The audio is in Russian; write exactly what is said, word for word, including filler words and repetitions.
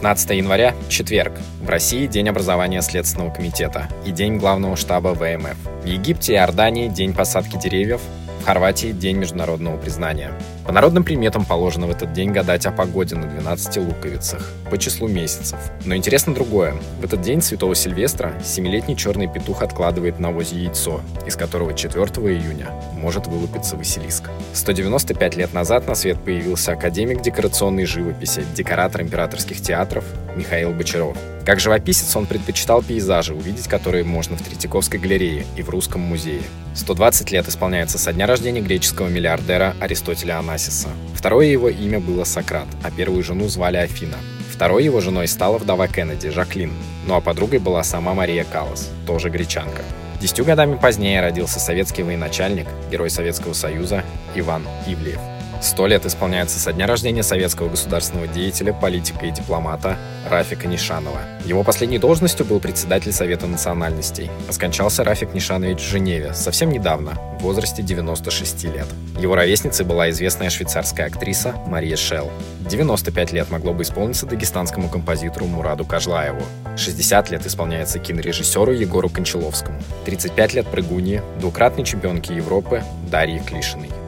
пятнадцатое января – четверг. В России день образования Следственного комитета и день главного штаба вэ эм эф. В Египте и Иордании – день посадки деревьев. В Хорватии – день международного признания. По народным приметам положено в этот день гадать о погоде на двенадцати луковицах, по числу месяцев. Но интересно другое. В этот день Святого Сильвестра семилетний черный петух откладывает на навозе яйцо, из которого четвёртого июня может вылупиться Василиск. сто девяносто пять лет назад на свет появился академик декорационной живописи, декоратор императорских театров Михаил Бочаров. Как живописец он предпочитал пейзажи, увидеть которые можно в Третьяковской галерее и в Русском музее. сто двадцать лет исполняется со дня рождения греческого миллиардера Аристотеля Онасиса. Второе его имя было Сократ, а первую жену звали Афина. Второй его женой стала вдова Кеннеди, Жаклин. Ну а подругой была сама Мария Каллас, тоже гречанка. Десятью годами позднее родился советский военачальник, герой Советского Союза Иван Ивлеев. Сто лет исполняется со дня рождения советского государственного деятеля, политика и дипломата Рафика Нишанова. Его последней должностью был председатель Совета национальностей. Скончался Рафик Нишанович в Женеве совсем недавно, в возрасте девяноста шести лет. Его ровесницей была известная швейцарская актриса Мария Шелл. девяносто пять лет могло бы исполниться дагестанскому композитору Мураду Кажлаеву. шестьдесят лет исполняется кинорежиссеру Егору Кончаловскому. тридцать пять лет прыгунье, двукратной чемпионке Европы Дарье Клишиной.